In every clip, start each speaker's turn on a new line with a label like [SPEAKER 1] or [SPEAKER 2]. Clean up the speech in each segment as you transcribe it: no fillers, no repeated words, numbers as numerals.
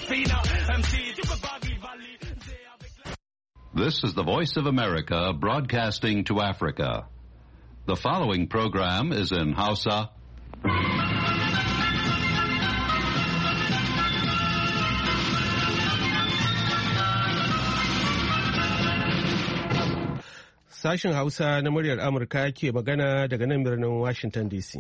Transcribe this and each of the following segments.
[SPEAKER 1] This is the Voice of America broadcasting to Africa. The following program is in Hausa.
[SPEAKER 2] Sashen Hausa na muryar Amurka ke magana daga nan birnin Washington DC.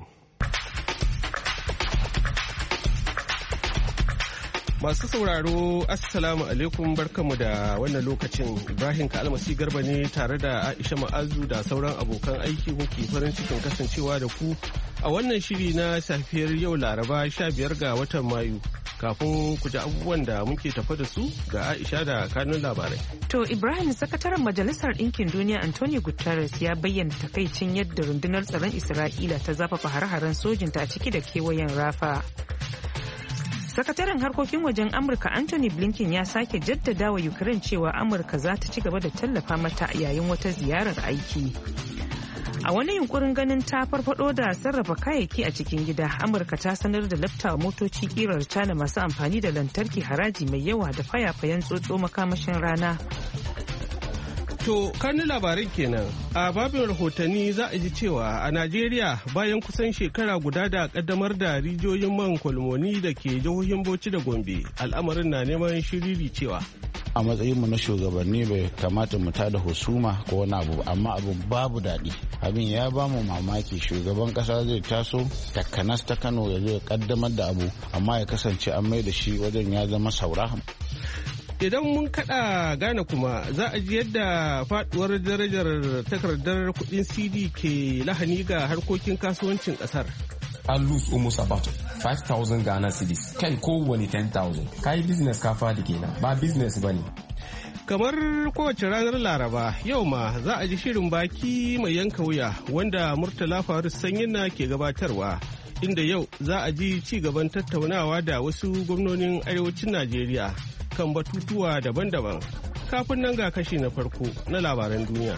[SPEAKER 2] Masu sauraro, Assalamu alaikum, barkanmu da wannan lokacin. Ibrahim Kalmasi Garba ne tare da Aisha Ma'azu da sauran abokan aiki muke farin cikin kasancewa da ku a wannan shiri na safiyar yau Laraba 15 ga watan Mayu. Kafin ku ji abubuwan da muke tafa da su ga Aisha da kanun labarai.
[SPEAKER 3] To Ibrahim, sakataren Majalisar Ɗinkin Duniya Antonio Guterres ya bayyana takaicin yadda rundunar tsaron Isra'ila ta zafafa hare-haren sojinta a ciki da kewayen Rafa. Sakataren harkokin wajen Amurka Anthony Blinken ya sake jaddada wa Ukraine cewa Amurka za ta ci gaba da tallafa mata yayin wata ziyarar aiki. A wani yunkurin ganin ta farfado da sarrafa kayayyaki a cikin gida, Amurka ta sanar da laftawa motoci kirar China masu amfani da lantarki haraji mai yawa da fayafayen tsotso makamashin rana.
[SPEAKER 2] To, kanin labarin kenan. A babin rahotanni za a ji cewa a Najeriya bayan kusan shekara guda da kaddamar da rijiyoyin man kwalmoni da ke jihohin Bauchi da Gombe, al'amarin na neman shiriri cewa.
[SPEAKER 4] A matsayinmu na shugabanni bai kamata mu tada husuma ko wani abu, amma abu babu daɗi. Abin ya ba mu mamaki, shugaban ƙasa zai taso takanas ta Kano ya zo ya kaddamar da abu, amma ya kasance an mai da shi wajen ya zama saura.
[SPEAKER 2] Idan mun kada Ghana kuma za a ji yadda faduwar darajar takardar kudin CD ke lahani ga harkokin kasuwancin kasar.
[SPEAKER 5] I lose almost about 5,000 Ghana cedis. Kai kowane 10,000. Kai business ka fadi kenan, ba business bane.
[SPEAKER 2] Kamar kowace ranar Laraba, yau ma za a ji shirin baki mai yanka wuya wanda Murtala Faris Sanyina ke gabatarwa. Inda yau za a ji ci gaban tattaunawa da wasu gwamnonin arewacin Najeriya kan batutuwa daban-daban. Kafin nan ga kashi na farko na labaran duniya.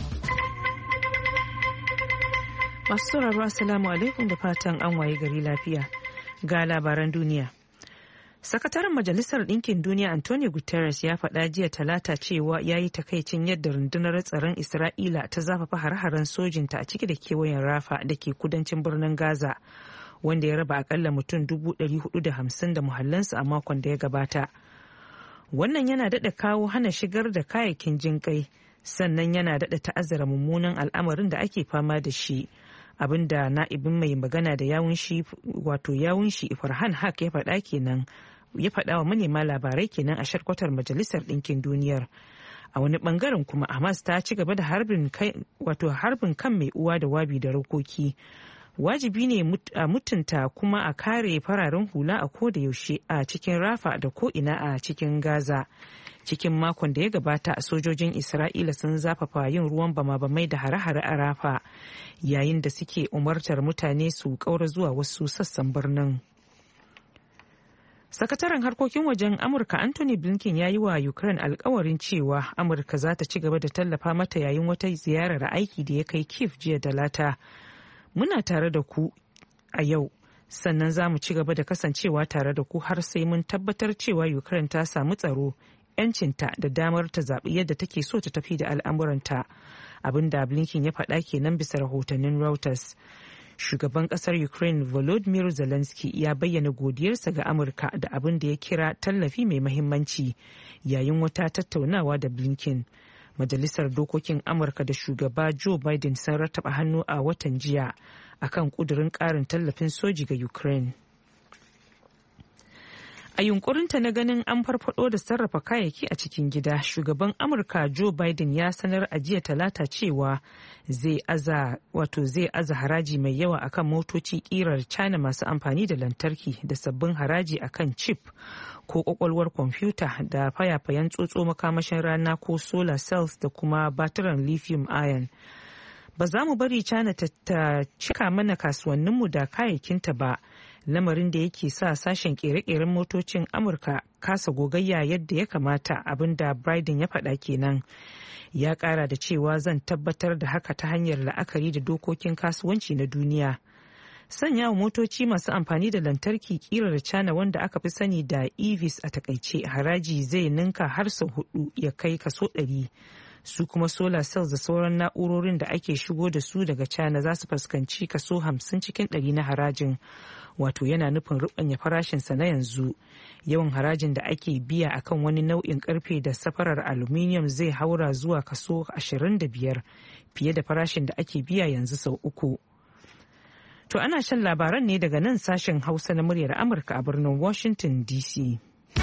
[SPEAKER 3] Masu sauraro, Assalamu alaikum da fatan an waye gari lafiya. Ga labaran duniya. Sakataren Majalisar Ɗinkin Duniya Antonio Guterres ya faɗa jiya Talata cewa ya yi takaicin yadda rundunar tsaron Isra'ila ta zafafa hare-haren sojinta a ciki da kewayen Rafa da ke kudancin birnin Gaza, wanda ya raba akalla mutum 450 da muhallansu a makon da ya gabata. Wannan yana daɗa kawo hana shigar da kayayyakin jinƙai, sannan yana daɗa ta'azzara mummunan al'amarin da ake fama da shi, abinda na'ibin mai magana da yawun shi Farhan Haq ya faɗa kenan, ya faɗa wa manema labarai kenan a sharkwatar Majalisar Ɗinkin Duniyar. A wani bangaren kuma Hamas ta ci gaba da harbin kan mai uwa da wabi da rokoki. Wajibi ne a mutunta kuma a kare fararen hula a koda yaushe a cikin Rafa da ko'ina a cikin Gaza. Cikin makon da ya gabata, a sojojin Isra'ila sun zafafa yin ruwan bama-bamai da hare-hare a Rafa, yayin da suke umartar mutane su ƙaura zuwa wasu sassan birnin. Sakataren harkokin wajen Amurka Anthony Blinken ya yi wa Ukraine alkawarin cewa Amurka za ta ci gaba da tallafa mata yayin wata ziyarar aiki da ya kai Kyiv jiya Talata. Muna tare da ku a yau, sannan za mu ci gaba da kasancewa tare da ku har sai mun tabbatar cewa Ukraine ta samu tsaro, 'yancinta da damar ta zaɓi yadda take so ta tafi da al'amuranta. Abin da Blinken ya faɗa kenan bisa rahotannin Reuters. Shugaban ƙasar Ukraine Volodymyr Zelensky ya bayyana godiyarsa ga Amurka da abin da ya kira tallafi mai mahimmanci yayin wata tattaunawa da Blinken. Majalisar Dokokin Amurka da shugaba Joe Biden sun rattaba hannu a watan jiya akan kudurin ƙarin tallafin soji ga Ukraine. A yunkurinta na ganin an farfado da sarrafa kayayyaki a cikin gida, shugaban Amurka Joe Biden ya sanar a jiya Talata cewa zai aza haraji mai yawa akan motoci kirar China masu amfani da lantarki da sabbin haraji akan chip ko kwakwalwar kwamfuta da fayafayen tsotso makamashin rana ko solar cells da kuma batiran lithium ion. Ba za mu bari China ta cika mana kasuwanninmu da kayayyakinta ba, lamarin da yake sa sashen kere-keren motocin Amurka kasa gogayya yadda ya kamata, abinda Biden ya faɗa kenan. Ya ƙara da cewa zan tabbatar da haka ta hanyar la'akari da dokokin kasuwanci na duniya. Sanya wa motoci masu amfani da lantarki kirar China wanda aka fi sani da EVs a takaice haraji zai ninka har sau 4 ya kai kaso 100. Su kuma solar cells da sauran na'urorin da ake shigo da su daga China za su fuskanci kaso 50 cikin 100 na harajin. Wato yana nufin rubanya farashinsa na yanzu. Yawan harajin da ake biya akan wani nau'in karfe da safarar aluminium zai haura zuwa kaso 25 fiye da farashin da ake biya yanzu sau 3. To ana shan labaran ne daga nan sashen Hausa na muryar Amurka a birnin Washington DC.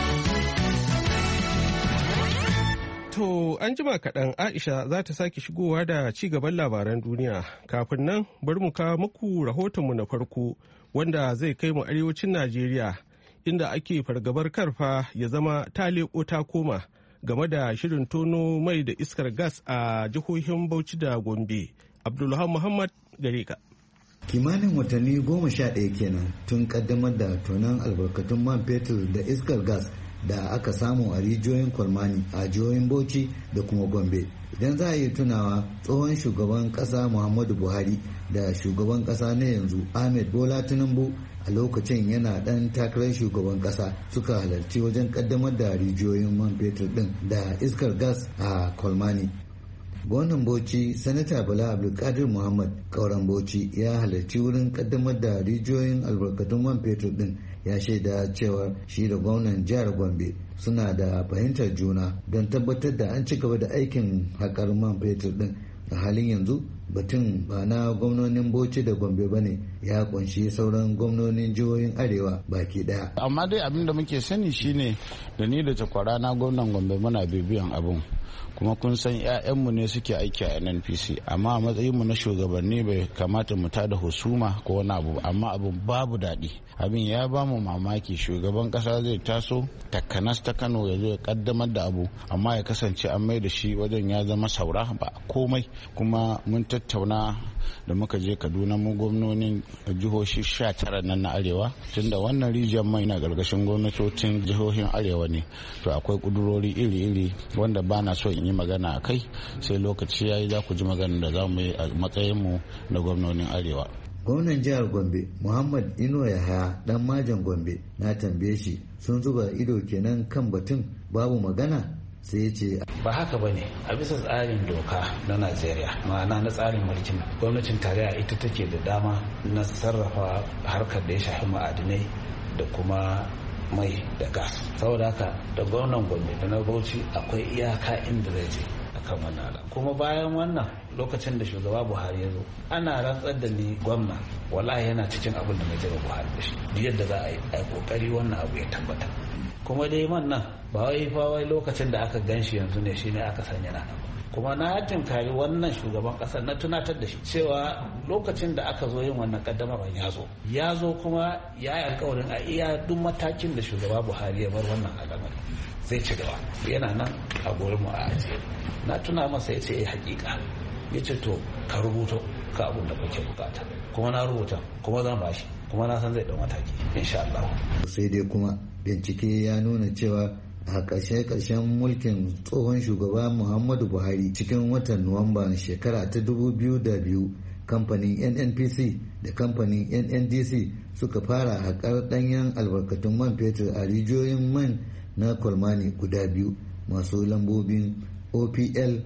[SPEAKER 2] To an jima kaɗan Aisha za ta sake shigowa da ci gaban labaran duniya. Kafin nan bari mu kawo muku rahotonmu na farko wanda zai kai mu arewacin Najeriya inda ake fargabar karfa ya zama ta leƙo ta koma game da shirin tono mai da iskar gas a jihohin Bauchi da Gombe. Abdulhamid Muhammad gare ka.
[SPEAKER 6] Kimanin watanni 11 kenan tun kaddamar da tonon albarkatun man fetur da iskar gas da aka samu a rijiyoyin kwalmani a jihohin Bauchi da kuma Gombe. Idan za a yi tunawa tsohon shugaban kasa Muhammadu Buhari da shugaban kasa na yanzu Ahmed Bola Tinubu a lokacin yana dan takarar shugaban kasa suka halarci wajen kaddamar da rijiyoyin man fetur din da iskar gas a kwalmani. Gwamnan Bauchi Sanata Bala Abdulkadir Muhammad Kauran Bauchi ya halarci wurin kaddamar da rijiyoyin albarkatun man fetur din, ya shaida cewa shi da gwamnan jihar Gombe suna da fahimtar juna don tabbatar da an ci gaba da aikin haƙar man fetur din. A halin yanzu batun ba na gwamnonin Bauchi da Gombe bane, ya kunshi sauran gwamnonin jihohin arewa baki daya.
[SPEAKER 4] Amma dai abin da muke sani shine da ni da takwara na gwamnan Gombe muna bibiyan abun, kuma kun san 'ya'yanmu ne suke aiki a NNPC, amma a matsayinmu na shugabanni bai kamata mu tada husuma ko wani abu, amma abin babu daɗi. Abin ya ba mu mamaki, shugaban ƙasa zai taso takanas ta Kano ya zo ya kaddamar da abu, amma ya kasance an mai da shi wajen ya zama saura ba komai. Kuma mun tattauna da muka je Kaduna mu gwamnonin jihohi 19 nan na arewa, tunda wannan rijiyar mai na gargashin gwamnatocin jihohin arewa ne, to akwai kudurori iri-iri wanda ba na so in yi magana a kai, sai lokaci ya yi za ku ji magana da za mu yi a matsayinmu na gwamnonin arewa.
[SPEAKER 6] Gwamnan jihar Gombe Muhammad Inuwa Yahaya dan Majan Gombe na tambaye shi sun zuba ido kenan kan batun babu magana, sai ya ce
[SPEAKER 7] ba haka bane. A bisa tsarin doka na Najeriya, ma'ana na tsarin mulkin gwamnatin tarayya, ita take da dama na sarrafa harkar da ya shafi ma'adinai da kuma mai da gas. Saboda haka da gwamnan Gombe da na Bauchi akwai iyaka inda zai je akan wannan al'amari. Kuma bayan wannan lokacin da shugaba Buhari ya zo, ana rantsar da ni gwamna, wallahi yana cikin abin da na jira Buhari da shi, yadda za a yi kokari wannan abu ya tabbata. Kuma dai man nan ba wai lokacin da aka ganshi yanzu ne shine aka sanya na nan. Kuma na tinkari wannan shugaban kasar na tunatar da shi cewa lokacin da aka zo yin wannan kaddamarwa ya zo kuma ya yi alkawarin a iya duk matakin da shugaba Buhari ya bar wannan al'amari zai ci gaba, yana nan a gurin mu a ajiye. Na tuna masa ya ce hakika, ya ce to ka rubuto ka abin da kake bukata, kuma na rubuta, kuma zan bashi, kuma na san zai dau mataki insha Allah.
[SPEAKER 6] Sai dai kuma bincike ya nuna cewa a ƙarshen mulkin tsohon shugaba Muhammadu Buhari cikin watan Nuwamba shekara ta 2002, kamfanin NNPC da kamfanin NNDC suka fara haƙar ɗanyen albarkatun man fetur a rijiyoyin man na kwalmani guda biyu masu lambobin OPL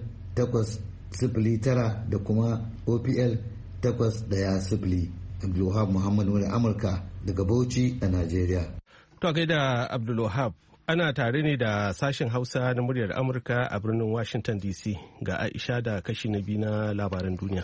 [SPEAKER 6] 809 da kuma OPL 810. Abdulwahab Muhammad wani Amurka daga Bauchi a Najeriya.
[SPEAKER 2] To gaida Abdulwahab, ana tare ne da sashen Hausa na muryar Amurka a birnin Washington DC. Ga Aisha da kashi na biyu na labaran duniya.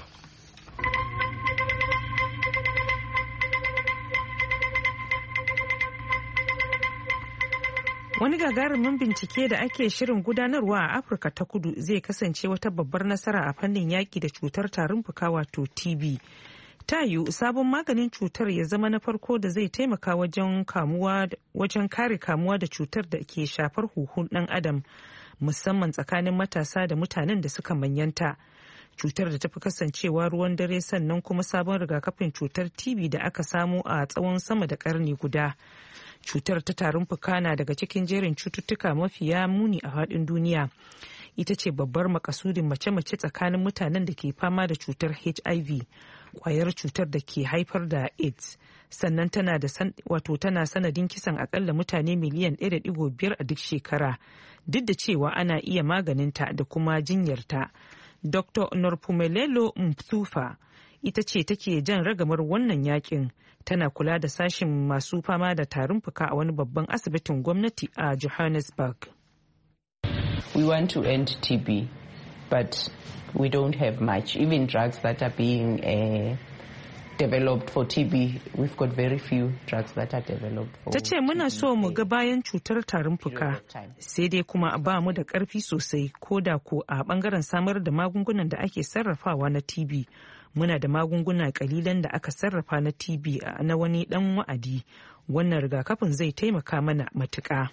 [SPEAKER 3] Wani gagarumin bincike da ake shirin gudanarwa a Afirka ta Kudu zai kasance wata babbar nasara a fannin yaƙi da cutar tarin fuka wato TB. Ta yiwu sabon maganin cutar ya zama na farko da zai taimaka wajen kare kamuwa da cutar da ke shafar huhun ɗan adam, musamman tsakanin matasa da mutanen da suka manyanta. Cutar da ta fi kasancewa ruwan dare, sannan kuma sabon rigakafin cutar TB da aka samu a tsawon sama da ƙarni guda. Cutar ta tarin fuka na daga cikin jerin cututtuka mafiya muni a faɗin duniya. ita ce babbar makasudin mace-mace tsakanin mutanen da ke fama da cutar HIV, kwayar cutar da ke haifar da AIDS. Sannan tana sanadin kisan akalla mutane miliyan 1.5 a duk shekara, duk da cewa ana iya maganinta da kuma jinyarta. Dr. Norpumelo Mthufa ita ce take jan ragamar wannan yakin, tana kula da sashin masu fama da tarin fuka a wani babban asibitin gwamnati a Johannesburg.
[SPEAKER 8] We want to end TB, but we don't have much. Even drugs that are being developed for TB, we've got very few drugs that are developed for
[SPEAKER 3] Ta ce muna so mu ga bayan cutar tarin fuka, sai dai kuma ba mu da ƙarfi sosai, ko da ko a ɓangaren samar da magungunan da ake sarrafawa na TB. Muna da magunguna kalilan da aka sarrafa na TB na wani ɗan wa'adi. Wannan rigakafin zai taimaka mana matuƙa.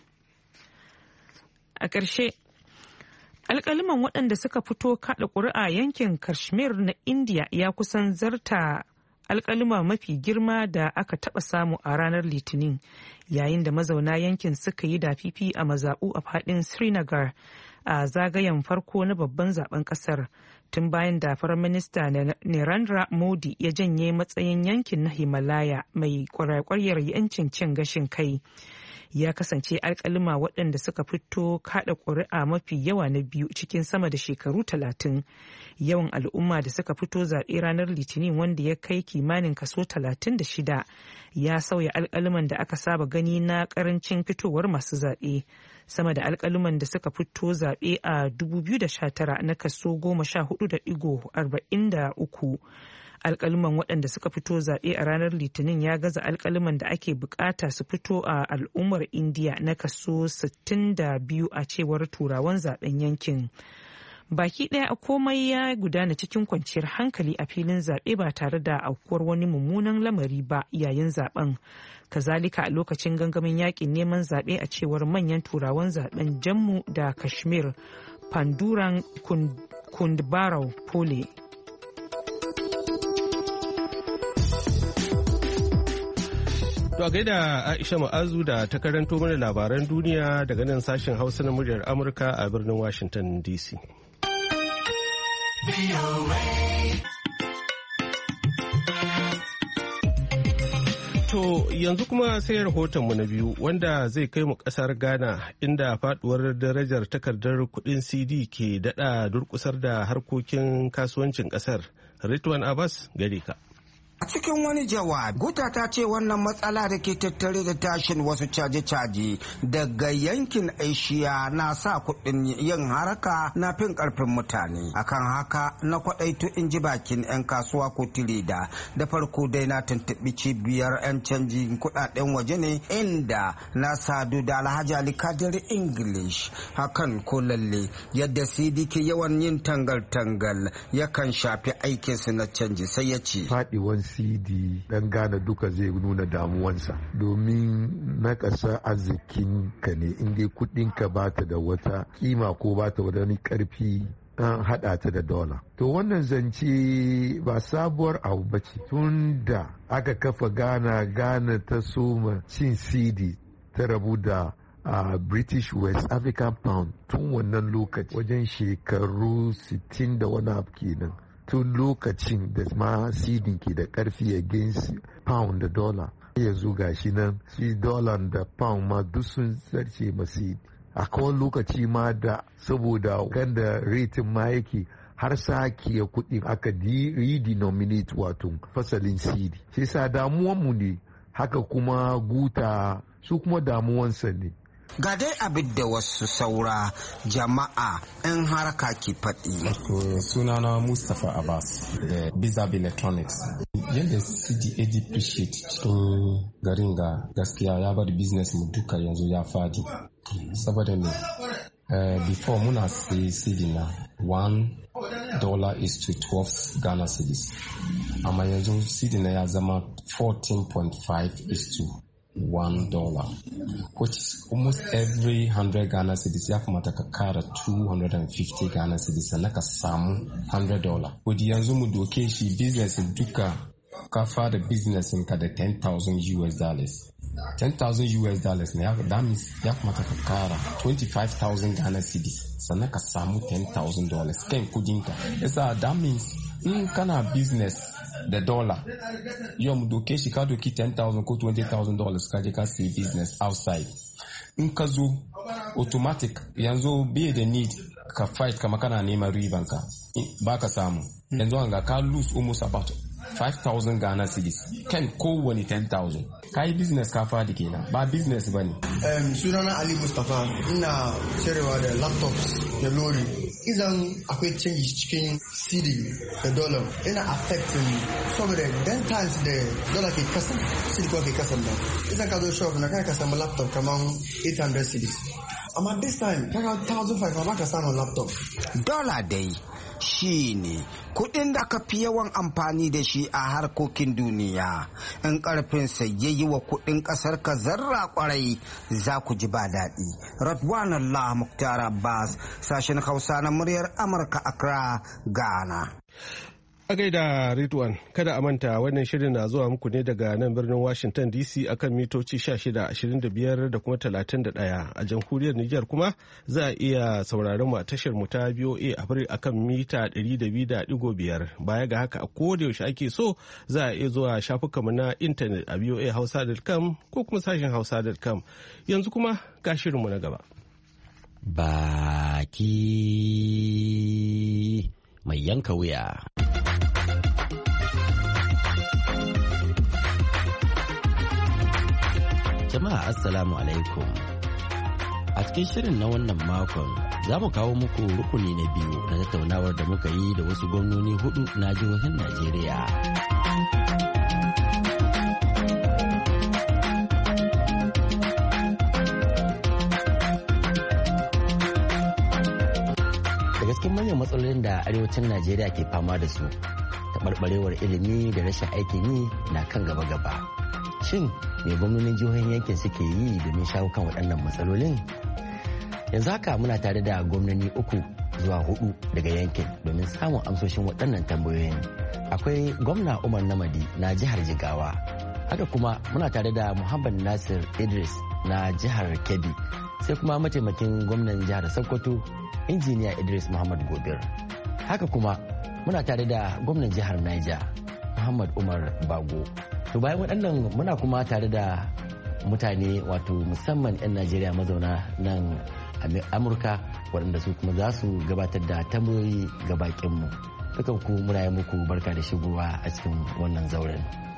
[SPEAKER 3] A ƙarshe, alƙaliman waɗanda suka fito kaɗa ƙuri'a yankin Kashmir na India ya kusan zarta alƙalima mafi girma da aka taɓa samu a ranar Litinin, yayin da mazauna yankin suka yi dafifi a mazaɓu a faɗin Srinagar a zagayen farko na babban zaben ƙasar, tun bayan da Firaminista Narendra Modi ya janye matsayin yankin na Himalaya mai kwarakwaryar yancin cin gashin kai. Ya kasance alkalima waɗanda suka fito kaɗa ƙuri'a mafi yawa na biyu cikin sama da shekaru 30. Yawan al'umma da suka fito zaɓe ranar Litinin, wanda ya kai kimanin kaso 36, ya sauya alkaliman da aka saba gani na ƙarancin fitowar masu zaɓe. Sama da alkaliman da suka fito zaɓe a 2019 na kaso 14.43. Alkaliman waɗanda suka fito zaɓe a ranar Litinin ya gaza alkaliman da ake bukata su fito a al'ummar Indiya na kaso 62 a cewar turawan zaben yankin. Baki ɗaya komai ya gudana cikin kwanciyar hankali a filin zaɓe ba tare da aukuwar wani mummunan lamari ba yayin zaben. Kazalika a lokacin gangamin yakin neman zaɓe, a cewar manyan turawan zaben Jammu da Kashmir, Panduran Kundbarau Pole.
[SPEAKER 2] To a gaida Aisha Ma'azu da ta karanto mana labaran duniya daga nan sashen Hausa na muryar Amurka a birnin Washington DC. To yanzu kuma sai rahotonmu na biyu, wanda zai kai mu kasar Ghana, inda faduwar darajar takardar kudin CD ke dada durkusar da harkokin kasuwancin kasar. Ritwan Abbas gare ka.
[SPEAKER 9] A cikin wani jawabi, Guta ta ce wannan matsala da ke tattare da tashin wasu caje-caje daga yankin Asia na sa kuɗin yin haraka na fin ƙarfin mutane. Akan haka na kwaɗaito in ji bakin 'yan kasuwa ko tireda. Da farko dai na tuntuɓi cibiyar 'yan canji kuɗaɗen waje ne, inda na sadu da Alhaji Ali Kadir English. Hakan ko lalle yadda CD ke yawan yin tangal-tangal yakan shafi aikinsu na canji, sai ya ce.
[SPEAKER 10] CD dan Ghana duka zai nuna damuwansa, domin na ƙasa arzikin ka ne, inda kudin ka bata da wata kima ko bata da wani karfi an hada ta da dola. To wannan zance ba sabuwar abu bace, tun da aka kafa Ghana ta soma cin CD ta rabu da British West African Pound tun wannan lokaci wajen shekaru 60 da wani abu kenan. Tun lokacin da ma sidin ke da karfi against pound da dollar, yanzu gashi nan shi dollar da pound ma duk sun zarce masidi. A kawai lokaci ma da saboda ganda rating ma yake har sake kuɗin aka redenominate wato fasalin CD. Shi sa damuwanmu ne, haka kuma Guta su kuma damuwansa ne.
[SPEAKER 9] Ga dai abin da wasu saura jama'a 'yan haraka ke faɗi.
[SPEAKER 5] Sunana Mustapha Abbas da Bizab Electronics. Yadda CD ya depreciate cikin garin ga gaskiya ya bari business mu duka yanzu ya fadi. Saboda ne, before muna sai CD na $1 is to 12 Ghana cedis. Amma yanzu CD na ya zama 14.5 is to $1, which is almost every 100 Ghana cedis ya kamata ka kara 250 Ghana cedis sannan ka samu $100. Wadda yanzu mu doke shi business duka ka fara business ka da $10,000 $10,000 ne that means ya kamata ka kara 25,000 Ghana cedis sannan ka samu $10,000 kan kudinka. Yasa that means in kana business da dollar yau mu doke shi ka doki $10,000 ko $20,000 ka je ka see business outside, in ka zo automatic yanzu bai da need ka fight kama kana neman riban ka ba ka samu. Yanzu an ga ka lose almost about 5,000 Ghana cedis kan kowane 10,000. Ka yi business ka fadi kenan, ba business ba ne.
[SPEAKER 11] Sunana Ali Mustapha, ina cirewa da laptops da lori. Idan akwai canji cikin CD da dollar ina affecting saboda dan times da dollar ke kasa CD ko ke kasa ba. Idan ka zo shop na kai ka samu laptop kaman 800 cedis. Amma this time kaga 1,500 ba ka samu laptop.
[SPEAKER 9] Dollar dai shi ne kudin da aka fi yawan amfani da shi a harkokin duniya. In karfin yayi wa kudin kasar ka zarra kwarai za ku ji ba daɗi. Radwan Allah Muktar Abbas, sashen Hausa na muryar Amurka, Accra, Ghana.
[SPEAKER 2] A gaida Ridwan, kada a manta wannan shirin na zuwa muku ne daga nan birnin Washington DC akan mitoci 16, 25 da kuma 31. A jamhuriyar Nijar kuma za a iya sauraron mu a tashar mu ta VOA Africa akan mita 200.5. Baya ga haka a koda yaushe ake so za a iya zuwa shafukanmu na intanet a voahausa.com ko kuma sashen hausa.com. Yanzu kuma ga shirinmu na gaba.
[SPEAKER 12] Baki mai yanka wuya. Jama'a assalamu alaikum. A cikin shirin na wannan makon za mu kawo muku rukuni na biyu na tattaunawar da muka yi da wasu gwamnoni 4 na jihohin Najeriya. Daga cikin manyan matsalolin da arewacin Najeriya ke fama da su, taɓarɓarewar ilimi da rashin aikin yi na kan gaba-gaba. Shin me gwamnonin jihohin yankin suke yi domin shawo kan waɗannan matsalolin? Yanzu haka muna tare da gwamnoni 3 zuwa 4 daga yankin domin samun amsoshin waɗannan tambayoyin. Akwai gwamna Umar Namadi na jihar Jigawa. Haka kuma muna tare da Muhammad Nasir Idris na jihar Kebbi. Sai kuma mataimakin gwamnan jihar Sokoto, injiniya Idris Muhammad Gobir. Haka kuma muna tare da gwamnan jihar Niger, Muhammad Umar Bago. To bayan waɗannan muna kuma tare da mutane wato musamman 'yan Najeriya mazauna nan Amurka waɗanda su kuma za su gabatar da tambayoyi ga bakinmu. Dukan ku muna yi muku barka da shigowa a cikin wannan zauren.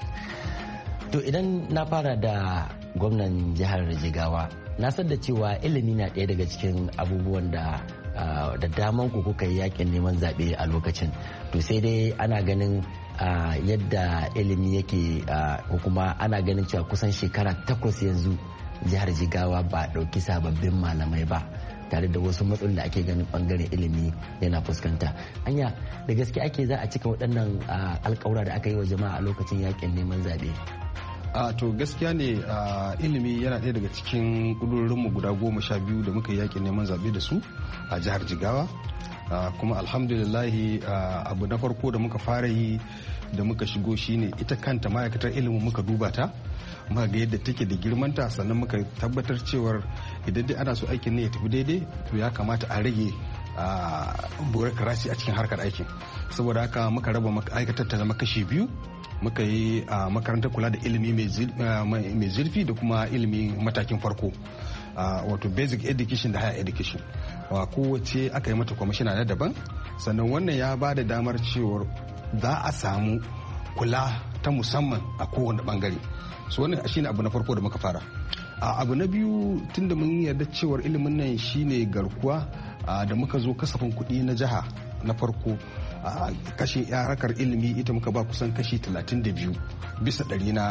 [SPEAKER 12] To idan na fara da gwamnan jihar Jigawa, na san da cewa ilimi na ɗaya daga cikin abubuwan da daman ku kuka yi yakin neman zaɓe a lokacin. To sai dai ana ganin yadda ilimi yake ko kuma ana ganin cewa kusan shekara 8 yanzu jihar Jigawa ba ɗauki sababbin malamai ba, tare da wasu matsaloli da ake ganin bangaren ilimi yana fuskanta. Anya da gaske ake za a cika waɗannan alƙawura da aka yi wa jama'a a lokacin yakin neman zaɓe?
[SPEAKER 13] To gaskiya ne ilimi yana ɗaya daga cikin ƙudurorinmu guda 12 da muka yi yakin neman zaɓe da su a jihar Jigawa. Kuma alhamdulillahi abu na farko da muka fara yi da muka shigo shine ita kanta ma'aikatar ilimin muka duba ta, muka ga yadda take da girmanta, sannan muka tabbatar cewar idan dai ana so aikin ne ya tafi daidai to ya kamata a rage bureaucracy a cikin harkar aikin. Saboda haka muka raba ma'aikatar ta zama kashi 2. muka yi a makarantar kula da ilimi mai zurfi da kuma ilimi matakin farko, wato basic education da higher education. Kowace aka yi mata kwamishina na daban, sannan wannan ya ba da damar cewar za a samu kula ta musamman a kowane bangare. So wannan shine abu na farko da muka fara. Abu na biyu, tunda mun yarda cewar ilimin nan shine garkuwa, da muka zo kasafin kuɗi na jiha na farko, kashin harkar ilimi ita muka ba kusan kashi 32 bisa 100 na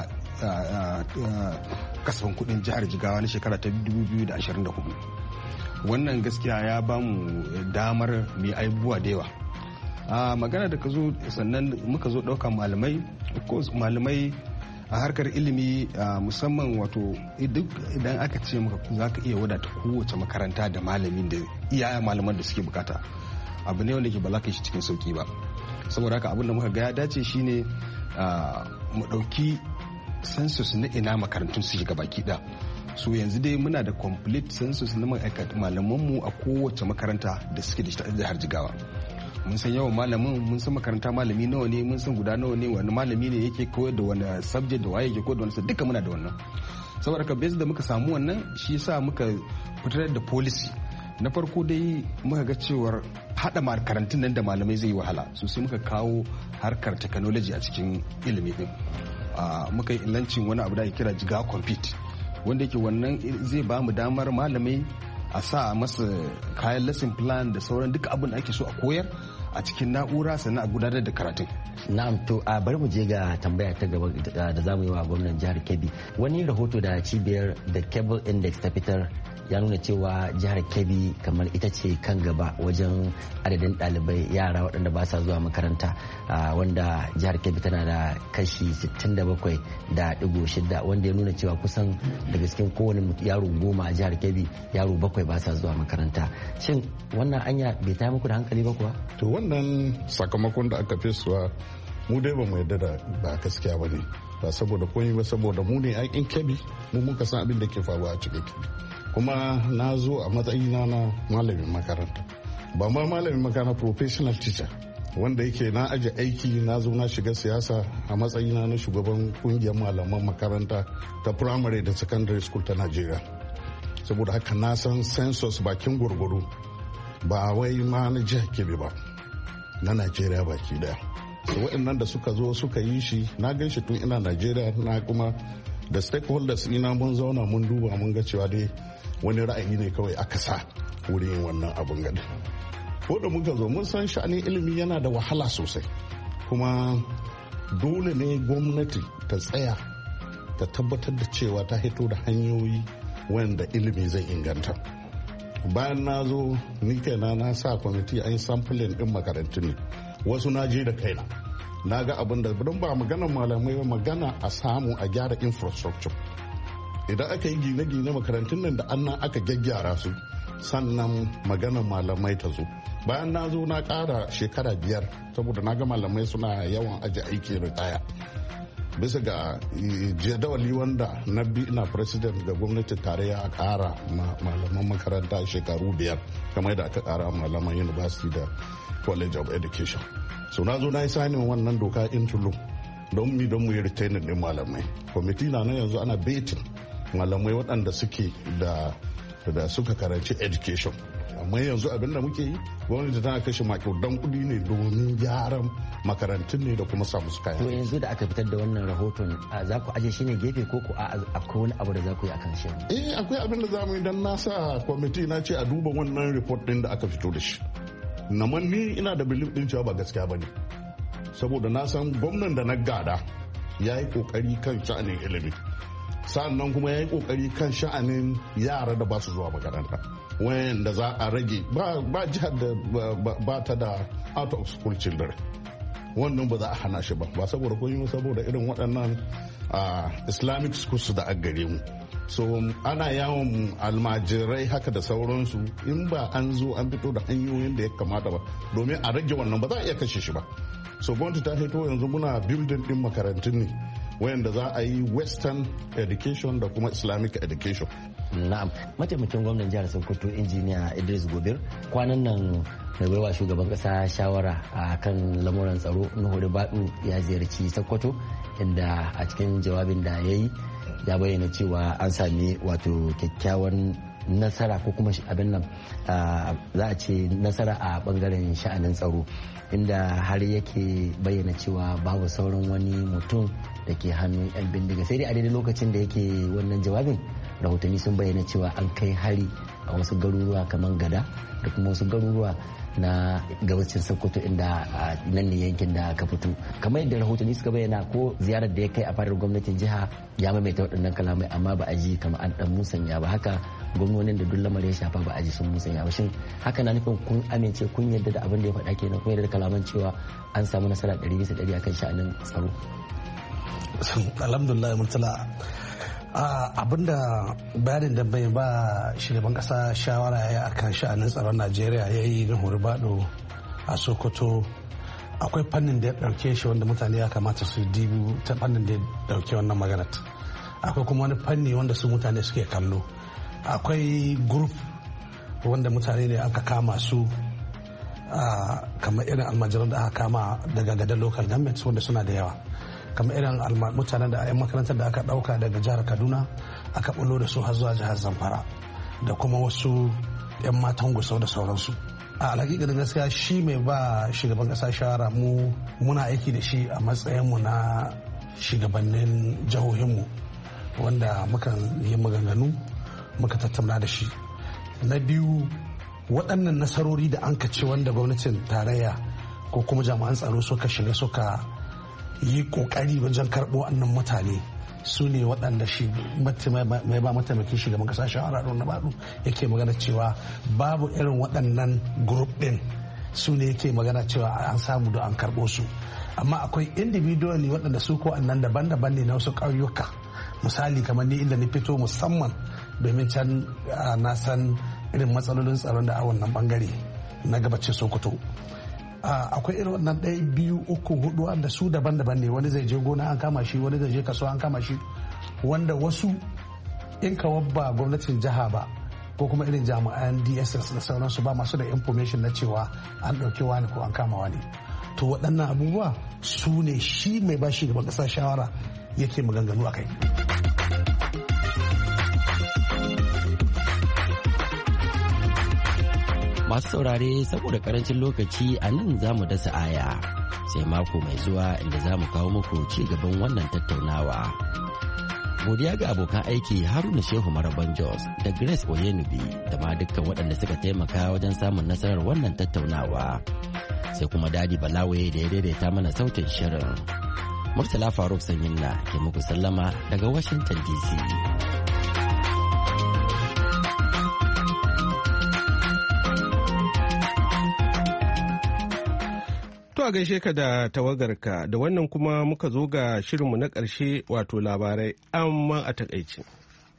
[SPEAKER 13] kasafin kudin jihar Jigawa na shekara ta 2024. Wannan gaskiya ya ba mu damar mai aibuwa da yawa. Magana da ka zo, sannan muka zo ɗaukan malamai a harkar ilimi, musamman wato duk idan aka ce maka za ka iya wadata kowace makaranta da malamin da iyayen malaman da suke bukata. abu ne wanda ke ba za ka yi shi cikin sauki ba. Saboda haka abin da muka ga ya dace shine mu ɗauki census na ina makarantun su shiga baki ɗaya. So yanzu dai muna da complete census na malamanmu a kowace makaranta da suke da jihar Jigawa. Mun san yawan malamin, mun san makaranta malami nawa ne, mun san guda nawa ne, wani malami ne yake koyar da wani subject da waye yake koyar da wani, duka muna da wannan. Saboda ka base da muka samu wannan shi yasa muka fitar da policy. Na farko dai muka ga cewar hada makarantun nan da malamai zai yi wahala, so sai muka kawo harkar technology a cikin ilimi din. Muka yi lancin wani abu da ake kira Jigawa Compete, wanda yake wannan zai ba mu damar malamai a sa masa kayan lesson plan da sauran duka abin da ake so a koyar a cikin na'ura sannan a gudanar da karatun.
[SPEAKER 12] Na'am, to a bari mu je ga tambaya ta gaba da zamu yi wa gwamnan jihar Kebbi. Wani rahoto da cibiyar The Cable Index ta fitar ya nuna cewa jihar Kebbi kamar ita ce kan gaba wajen adadin ɗalibai yara waɗanda ba sa zuwa makaranta, wanda jihar Kebbi tana da kashi 67.6, wanda ya nuna cewa kusan daga cikin kowane yaro 10 a jihar Kebbi yaro 7 ba sa zuwa makaranta. Shin wannan anya bai ta muku da hankali ba kuwa?
[SPEAKER 14] To wannan sakamakon da aka fesuwa mu dai ba mu yarda da ba gaskiya ba ne, ba saboda komai ba saboda mu ne aikin Kebbi, mu muka san abin da ke faruwa a cikin Kebbi. Kuma na zo a matsayina na malamin makaranta, ba ma malamin makaranta, professional teacher wanda yake na aje aiki na zo na shiga siyasa a matsayina na shugaban kungiyar malaman makaranta ta primary da secondary school ta Najeriya. Saboda haka na san census bakin gwargwaro ba wai ma na jihar Kebbi ba, na Najeriya baki daya. So waɗannan da suka zo suka yi shi na gan shi tun ina Najeriya, na kuma da stakeholders ina mun zauna mun duba mun ga cewa dai wani ra'ayi ne kawai aka sa wurin wannan abun gadi. Ko da muka zo mun san sha'anin ilimi yana da wahala sosai, kuma dole ne gwamnati ta tsaya ta tabbatar da cewa ta hito da hanyoyi wanda ilimi zai inganta. Bayan na zo ni kaina na sa kwamiti an yi sampling din makarantun ne, wasu na je da kaina na ga abin da don ba magana malamai ba, magana a samu a gyara infrastructure. Idan aka yi gine-gine makarantun nan da annan aka gyaggyara su, sannan magana malamai ta zo. Bayan na zo na ƙara shekara 5 saboda na ga malamai suna yawan aji aiki ritaya, bisa ga jadawali wanda na bi ina president ga gwamnatin tarayya a ƙara malaman makaranta shekaru 5 kamar yadda aka ƙara malaman university da college of education. So na zo na yi sanin wannan doka into law don mu yi retaining din malamai. Kwamiti na yanzu ana betin malamai waɗanda suke da suka karanci education, amma yanzu abin da muke yi gwamnati tana kashe makudan kuɗi ne domin gyaran makarantun ne da kuma samu su kayan.
[SPEAKER 12] To yanzu da aka fitar da wannan rahoton za ku aje shi ne gefe ko akwai wani abu da za ku yi akan shi?
[SPEAKER 14] Akwai abin da za mu yi don na sa kwamiti na ce a duba wannan report din da aka fito da shi. Naman ni ina da belief din cewa ba gaskiya ba ne, saboda na san gwamnan da na gada ya yi kokari kan sha'anin ilimi, sannan kuma ya yi kokari kan sha'anin yara da ba su zuwa makaranta, wayanda za a rage. Ba jihar da ba ta da out of school children, wannan ba za a hana shi ba saboda koyi saboda irin waɗannan islamic schools da aka gare mu. So ana yawon almajirai haka da sauransu, in ba an zo an fito da hanyoyin da ya kamata ba domin a rage wannan, ba za a iya kashe shi ba. So gwamnati ta fito yanzu muna building din makarantun ne wayanda za a yi western education da kuma islamic education.
[SPEAKER 12] Na'am, mataimakin gwamnan jihar Sokoto injiniya Idris Gobir kwanan nan mai baiwa shugaban kasa shawara a kan lamuran tsaro Nuhu Ribadu ya ziyarci Sokoto, inda a cikin jawabin da ya yi ya bayyana cewa an sami wato kyakkyawan nasara ko kuma abin nan za a ce nasara a bangaren sha'anin tsaro, inda har yake bayyana cewa babu sauran wani mutum da ke hannun 'yan bindiga. Sai dai a daidai lokacin da yake wannan jawabin, rahotanni sun bayyana cewa an kai hari a wasu garuruwa kamar Gada da kuma wasu garuruwa na gabacin Sokoto, inda nan ne yankin da ka fito. Kamar yadda rahotanni suka bayyana, ko ziyarar da ya kai a fadar gwamnatin jiha ya maimaita waɗannan kalamai, amma ba a ji kamar an dan musanya ba. Haka gwamnonin da duk lamarin ya shafa ba a ji sun musanya ba. Shin haka na nufin kun amince, kun yarda da abin da ya faɗa kenan, kun yarda da kalaman cewa an samu nasara 100% akan sha'anin tsaro?
[SPEAKER 15] Alhamdulillah Murtala, abinda bayanin da bai ba shugaban kasa shawara ya yi akan sha'anin tsaron Najeriya ya yi na Horibado a Sokoto, akwai fannin da ya ɗauke shi wanda mutane ya kamata su dibi ta fannin da ya ɗauke wannan maganar. Akwai kuma wani fanni wanda su mutane suke kallo. Akwai group wanda mutane ne aka kama su kamar irin almajiran da aka kama daga gadar local government wanda suna da yawa, kamar irin mutanen da 'yan makarantar da aka dauka daga jihar Kaduna aka bulo da su har zuwa jihar Zamfara, da kuma wasu 'yan matan Gusau da sauransu. A alhaƙiƙa gaskiya shi mai ba shugaban ƙasa shawara muna aiki da shi a matsayinmu na shugabannin jihohinmu wanda muka yi maganganu muka tattauna da shi. Na biyu, waɗannan nasarori da an kace wanda gwamnatin tarayya ko kuma jami'an tsaro suka shiga suka yi ƙoƙari wajen karɓo wannan mutane su ne waɗanda shi mai ba mataimakin shugaban ƙasa shawara na baɗu yake magana cewa babu irin waɗannan group ɗin, su ne yake magana cewa an samu da an karɓo su. Amma akwai individual ne waɗanda su ko annan daban-daban ne na wasu ƙauyuka, misali kamar ni inda ni fito musamman domin can na san irin matsalolin tsaron da a wannan bangare na gabacin Sokoto. Akwai irin wannan 1, 2, 3, 4 wanda su daban-daban ne, wani zai je gona an kama shi, wani zai je kasuwa an kama shi, wanda wasu in ka wabba gwamnatin jiha ba ko kuma irin jami'an DSS da sauransu ba masu da information na cewa an ɗauki wani ko an kama wani. To waɗannan abubuwa su ne shi mai ba shi gaban ƙasa shawara yake maganganu a kai.
[SPEAKER 12] Masu saurare saboda karancin lokaci a nan za mu dasa aya sai mako mai zuwa inda za mu kawo muku ci gaban wannan tattaunawa. Godiya ga abokan aiki Haruna Shehu Maraban Jos da Grace Oyenubi da ma dukkan waɗanda suka taimaka wajen samun nasarar wannan tattaunawa. Sai kuma Dadi Balawe da ya daidaita mana sautin shirin. Murtala Faruk Sanyinna ke muku sallama daga Washington DC.
[SPEAKER 2] A gaishe ka da tawagarka, da wannan kuma muka zo ga shirinmu na ƙarshe wato labarai amma a takaice.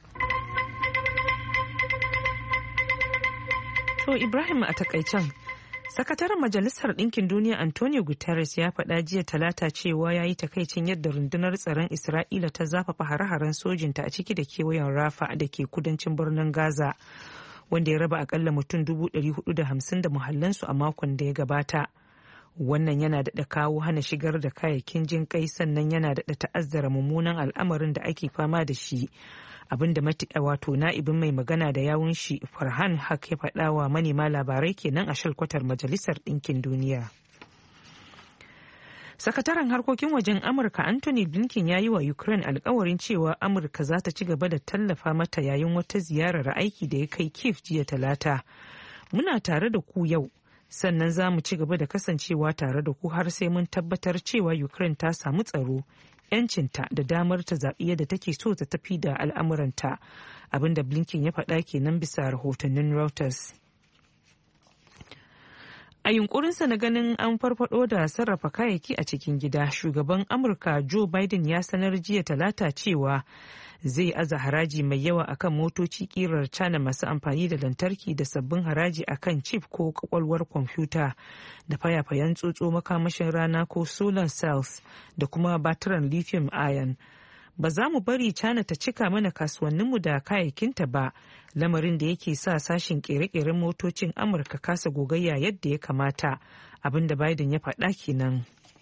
[SPEAKER 3] To Ibrahim a takaicen, sakataren Majalisar Ɗinkin Duniya Antonio Guterres ya faɗa jiya Talata cewa ya yi takaicin yadda rundunar tsaron Isra'ila ta zafafa hare-haren sojinta a ciki da kewayen Rafa da ke kudancin birnin Gaza, wanda ya raba akalla mutum 450 da muhallansu a makon da ya gabata. Wannan yana daɗa kawo hana shigar da kayayyakin jin kai, sannan yana daɗa ta'azzara mummunan al'amarin da ake fama da shi, abinda wato na'ibin mai magana da yawun shi Farhan Haq ya faɗa wa manema labarai kenan a shalkwatar Majalisar Ɗinkin Duniya. Sakataren harkokin wajen Amurka Anthony Blinken ya yi wa Ukraine alkawarin cewa Amurka za ta ci gaba da tallafa mata yayin wata ziyarar aiki da ya kai Kyiv jiya Talata. Muna tare da ku yau, sannan za mu ci gaba da kasancewa tare da ku har sai mun tabbatar cewa Ukraine ta samu tsaro, 'yancinta da damar ta zaɓi yadda take so ta tafi da al'amuranta, abinda Blinken ya faɗa kenan bisa rahotannin Reuters. A yunkurinsa na ganin an farfado da sarrafa kayayyaki a cikin gida, shugaban Amurka Joe Biden ya sanar jiya Talata cewa zai aza haraji mai yawa akan motoci kirar China masu amfani da lantarki da sabbin haraji akan chip ko kwakwalwar kwamfuta da fayafayen tsotso makamashin rana ko solar cells da kuma batiran lithium ion. Ba za mu bari China ta cika mana kasuwanninmu da kayayyakinta ba, lamarin da yake sa sashin kere-keren motocin Amurka kasa gogayya yadda ya kamata, abinda Biden ya faɗa kenan.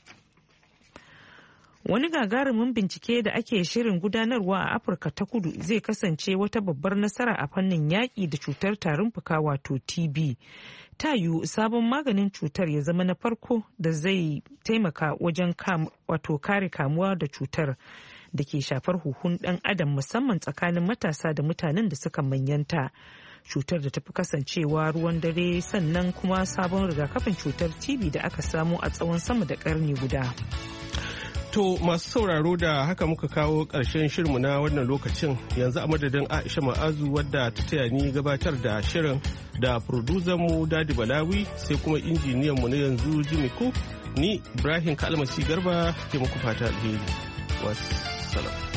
[SPEAKER 3] Wani gagarumin bincike da ake shirin gudanarwa a Afirka ta Kudu zai kasance wata babbar nasara a fannin yaƙi da cutar tarin fuka wato TB. Ta yiwu sabon maganin cutar ya zama na farko da zai taimaka wajen kare kamuwa da cutar da ke shafar huhun ɗan adam, musamman tsakanin matasa da mutanen da suka manyanta. Cutar da tafi kasancewa ruwan dare, sannan kuma sabon rigakafin cutar TB da aka samu a tsawon sama da ƙarni guda.
[SPEAKER 2] To masu sauraro da haka muka kawo ƙarshen shirinmu na wannan lokacin, yanzu a madadin Aisha Ma'azu wadda ta taya ni gabatar da shirin da mu Dadi Balawi sai kuma injiniyanmu na yanzu Jimmy Cook, ni Ibrahim Kalmasi Garba ke muku fata alheri. Wassalam.